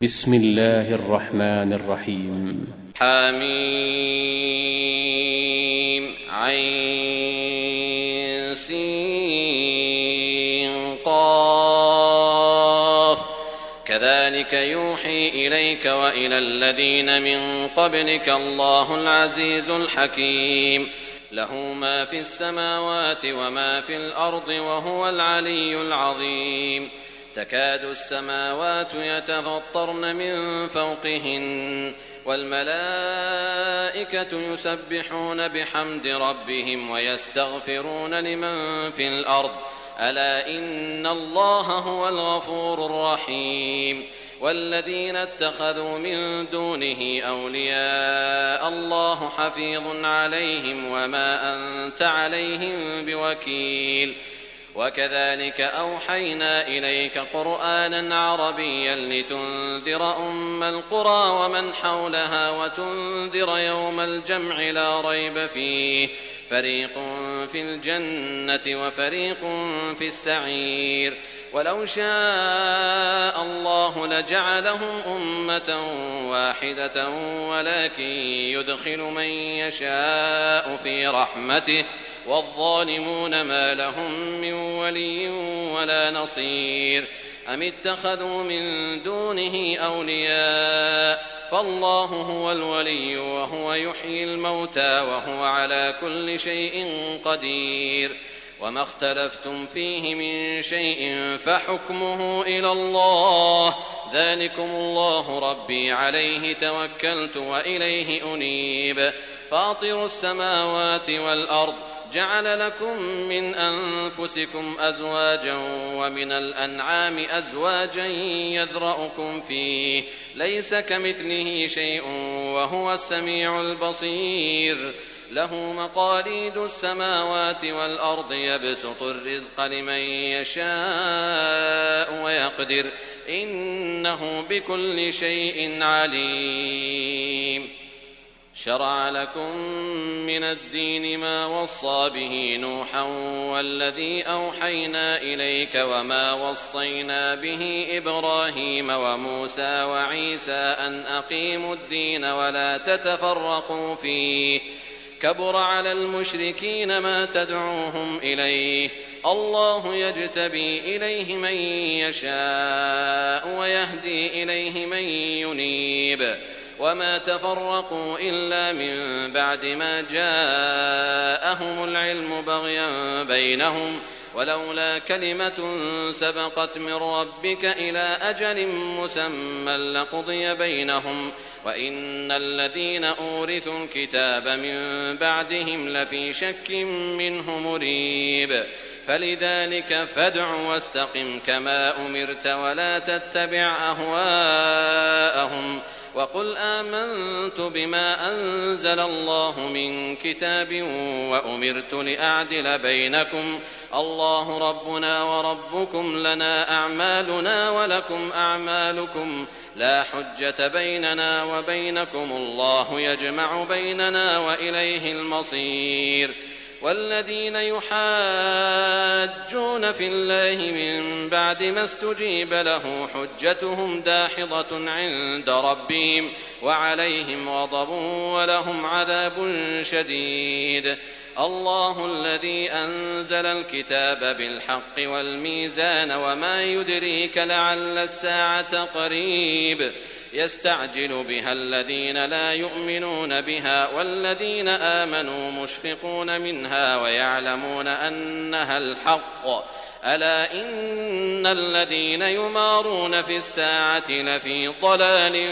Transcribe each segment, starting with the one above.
بسم الله الرحمن الرحيم. حميم عين سين قاف كذلك يوحي إليك وإلى الذين من قبلك الله العزيز الحكيم له ما في السماوات وما في الأرض وهو العلي العظيم تكاد السماوات يتفطرن من فوقهن والملائكة يسبحون بحمد ربهم ويستغفرون لمن في الأرض ألا إن الله هو الغفور الرحيم والذين اتخذوا من دونه أولياء الله حفيظ عليهم وما أنت عليهم بوكيل وكذلك أوحينا إليك قرآنا عربيا لتنذر أم القرى ومن حولها وتنذر يوم الجمع لا ريب فيه فريق في الجنة وفريق في السعير ولو شاء الله لجعلهم أمة واحدة ولكن يدخل من يشاء في رحمته والظالمون ما لهم من ولي ولا نصير أم اتخذوا من دونه أولياء فالله هو الولي وهو يحيي الموتى وهو على كل شيء قدير وما اختلفتم فيه من شيء فحكمه إلى الله ذلكم الله ربي عليه توكلت وإليه أنيب فاطر السماوات والأرض جعل لكم من أنفسكم أزواجا ومن الأنعام أزواجا يذرأكم فيه ليس كمثله شيء وهو السميع البصير له مقاليد السماوات والأرض يبسط الرزق لمن يشاء ويقدر إنه بكل شيء عليم شرع لكم من الدين ما وصى به نوحا والذي أوحينا إليك وما وصينا به إبراهيم وموسى وعيسى أن أقيموا الدين ولا تتفرقوا فيه كبر على المشركين ما تدعوهم إليه الله يجتبي إليه من يشاء ويهدي إليه من ينيب وما تفرقوا إلا من بعد ما جاءهم العلم بغيا بينهم ولولا كلمة سبقت من ربك إلى أجل مسمى لقضي بينهم وإن الذين أورثوا الكتاب من بعدهم لفي شك منه مريب فلذلك فادع واستقم كما أمرت ولا تتبع أهواءهم وقل آمنت بما أنزل الله من كتاب وأمرت لأعدل بينكم الله ربنا وربكم لنا أعمالنا ولكم أعمالكم لا حجة بيننا وبينكم الله يجمع بيننا وإليه المصير والذين يحاجون في الله من بعد ما استجيب له حجتهم داحضة عند ربهم وعليهم غضب ولهم عذاب شديد الله الذي أنزل الكتاب بالحق والميزان وما يدريك لعل الساعة قريب يستعجل بها الذين لا يؤمنون بها والذين آمنوا مشفقون منها ويعلمون أنها الحق ألا إن الذين يمارون في الساعة لفي ضلال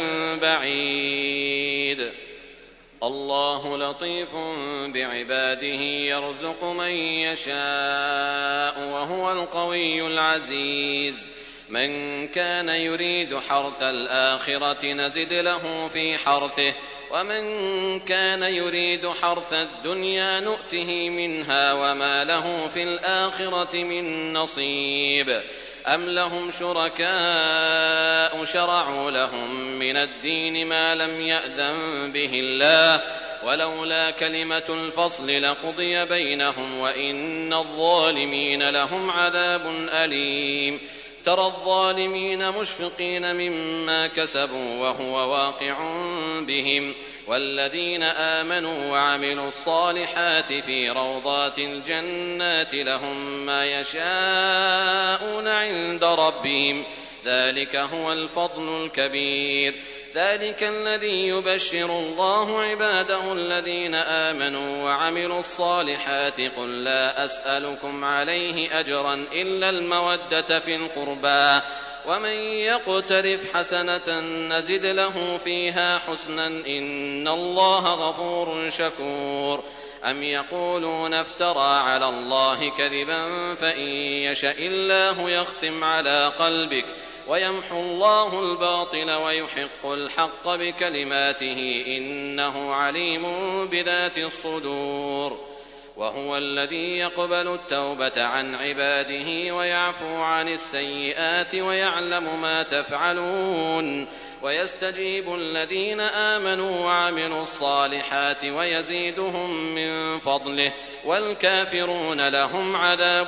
بعيد الله لطيف بعباده يرزق من يشاء وهو القوي العزيز من كان يريد حرث الآخرة نزد له في حرثه ومن كان يريد حرث الدنيا نؤته منها وما له في الآخرة من نصيب أم لهم شركاء شرعوا لهم من الدين ما لم يأذن به الله ولولا كلمة الفصل لقضي بينهم وإن الظالمين لهم عذاب أليم ترى الظالمين مشفقين مما كسبوا وهو واقع بهم والذين آمنوا وعملوا الصالحات في روضات الجنات لهم ما يشاءون عند ربهم ذلك هو الفضل الكبير ذلك الذي يبشر الله عباده الذين آمنوا وعملوا الصالحات قل لا أسألكم عليه أجرا إلا المودة في القربى ومن يقترف حسنة نزد له فيها حسنا إن الله غفور شكور أم يقولون افترى على الله كذبا فإن يشأ الله يختم على قلبك ويمحو الله الباطل ويحق الحق بكلماته إنه عليم بذات الصدور وهو الذي يقبل التوبة عن عباده ويعفو عن السيئات ويعلم ما تفعلون ويستجيب الذين آمنوا وعملوا الصالحات ويزيدهم من فضله والكافرون لهم عذاب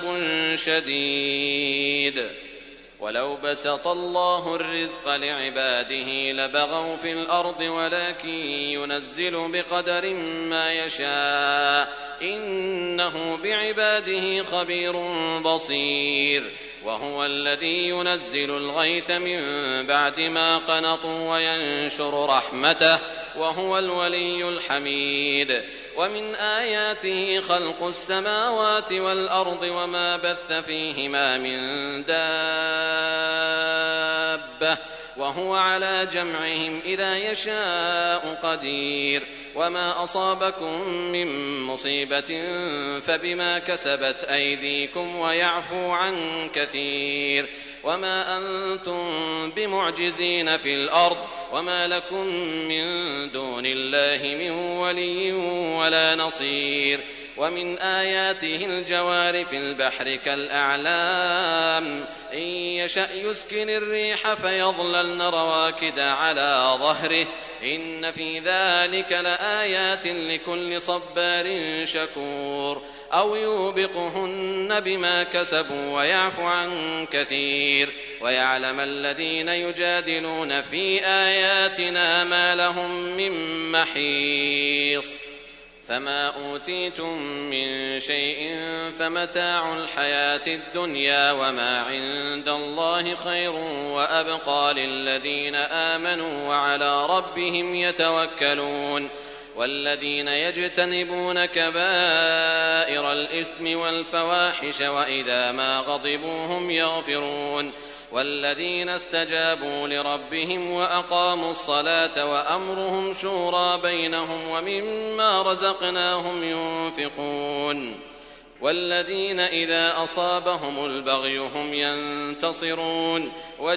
شديد ولو بسط الله الرزق لعباده لبغوا في الأرض ولكن ينزل بقدر ما يشاء إنه بعباده خبير بصير وهو الذي ينزل الغيث من بعد ما قنطوا وينشر رحمته وهو الولي الحميد ومن آياته خلق السماوات والأرض وما بث فيهما من دابة وهو على جمعهم إذا يشاء قدير وما أصابكم من مصيبة فبما كسبت أيديكم ويعفو عن كثير وما أنتم بمعجزين في الأرض وما لكم من دون الله من ولي ولا نصير ومن آياته الجوار في البحر كالأعلام إن يشأ يسكن الريح فيظللن رواكد على ظهره إن في ذلك لآيات لكل صبار شكور أو يوبقهن بما كسبوا ويعفو عن كثير ويعلم الذين يجادلون في آياتنا ما لهم من محيص فما أوتيتم من شيء فمتاع الحياة الدنيا وما عند الله خير وأبقى للذين آمنوا وعلى ربهم يتوكلون والذين يجتنبون كبائر الإثم والفواحش وإذا ما غضبوا هم يغفرون والذين استجابوا لربهم وأقاموا الصلاة وأمرهم شورى بينهم ومما رزقناهم ينفقون والذين إذا أصابهم البغي هم ينتصرون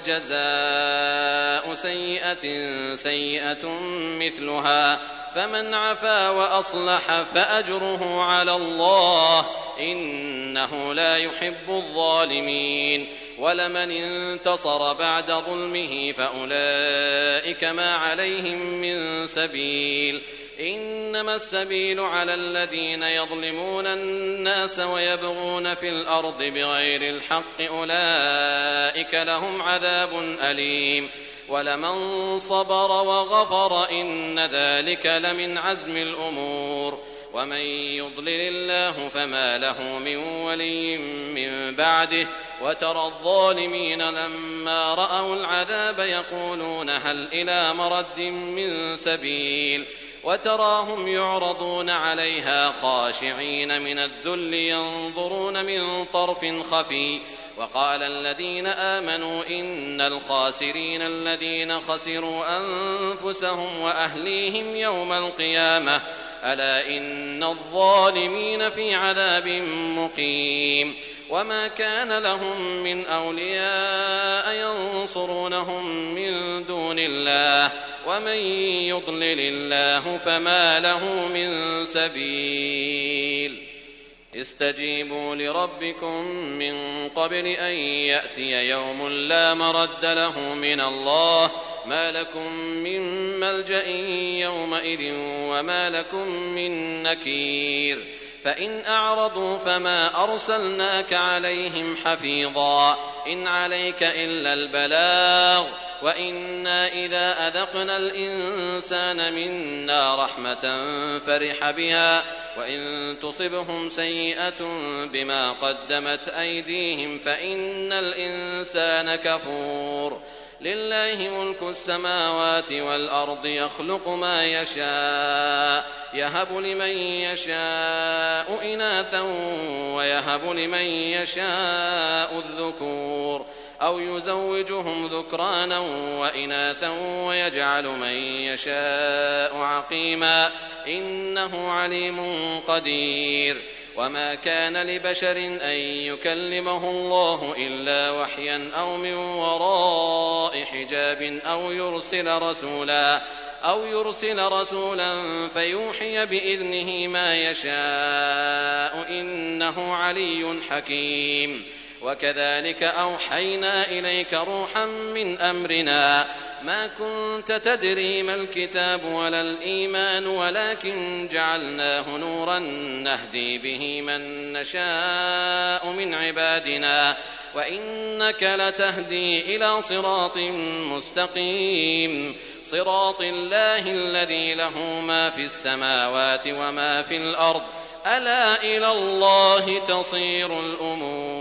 وجزاء سيئة سيئة مثلها فمن عفا وأصلح فأجره على الله إنه لا يحب الظالمين ولمن انتصر بعد ظلمه فأولئك ما عليهم من سبيل إنما السبيل على الذين يظلمون الناس ويبغون في الأرض بغير الحق أولئك لهم عذاب أليم ولمن صبر وغفر إن ذلك لمن عزم الأمور ومن يضلل الله فما له من ولي من بعده وترى الظالمين لما رأوا العذاب يقولون هل إلى مرد من سبيل وتراهم يعرضون عليها خاشعين من الذل ينظرون من طرف خفي وقال الذين آمنوا إن الخاسرين الذين خسروا أنفسهم وأهليهم يوم القيامة ألا إن الظالمين في عذاب مقيم وما كان لهم من أولياء ينصرونهم من دون الله ومن يضلل الله فما له من سبيل استجيبوا لربكم من قبل أن يأتي يوم لا مرد له من الله ما لكم من ملجأ يومئذ وما لكم من نكير فإن أعرضوا فما أرسلناك عليهم حفيظا إن عليك إلا البلاغ وإنا إذا أذقنا الإنسان منا رحمة فرح بها وإن تصبهم سيئة بما قدمت أيديهم فإن الإنسان كفور لله ملك السماوات والأرض يخلق ما يشاء يهب لمن يشاء إناثا ويهب لمن يشاء الذكور أو يزوجهم ذكرانا وإناثا ويجعل من يشاء عقيما إنه عليم قدير وما كان لبشر أن يكلمه الله إلا وحيا أو من وراء حجاب أو يرسل رسولا فيوحي بإذنه ما يشاء إنه علي حكيم وكذلك أوحينا إليك روحا من أمرنا ما كنت تدري ما الكتاب ولا الإيمان ولكن جعلناه نورا نهدي به من نشاء من عبادنا وإنك لتهدي إلى صراط مستقيم صراط الله الذي له ما في السماوات وما في الأرض ألا إلى الله تصير الأمور